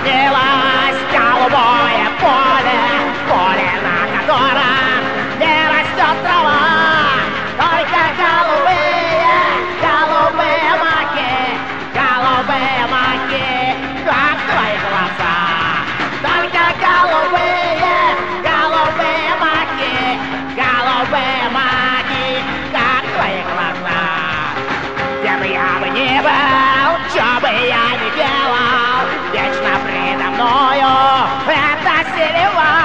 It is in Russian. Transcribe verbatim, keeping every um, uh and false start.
снилось голубое поле, поле, на котором не растет трава, только голубые, голубые маки, голубые маки, как твои глаза. Только голубые, голубые маки, голубые маки, как твои глаза. Где бы я бы ни был, что бы я ни делал, вечно предо мною эта синева.